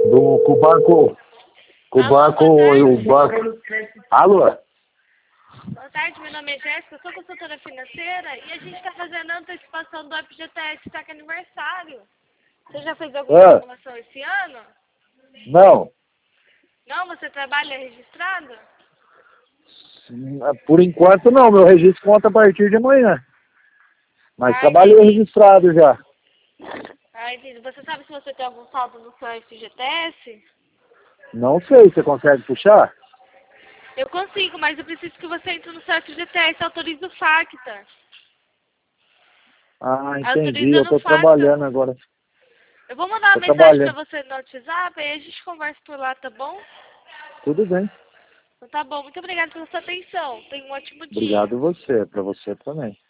Do, com o banco. Com o banco e o banco. Alô? Boa tarde, meu nome é Jéssica, eu sou consultora financeira e a gente está fazendo a antecipação do FGTS, está com aniversário. Você já fez alguma simulação esse ano? Não. Não? Você trabalha registrado? Por enquanto não, meu registro conta a partir de amanhã. Mas trabalhei Entendi. registrado já. Ah, entendi. Você sabe se você tem algum saldo no seu FGTS? Não sei, você consegue puxar? Eu consigo, mas eu preciso que você entre no seu FGTS e autorize o FACTA. Ah, entendi. Autoriza Eu no tô FACTA. trabalhando agora. Eu vou mandar Tô uma mensagem pra trabalhando. você no WhatsApp, aí a gente conversa por lá, tá bom? Tudo bem. Então tá bom. Muito obrigada pela sua atenção. Tenha um ótimo dia. Obrigado você. Pra você também.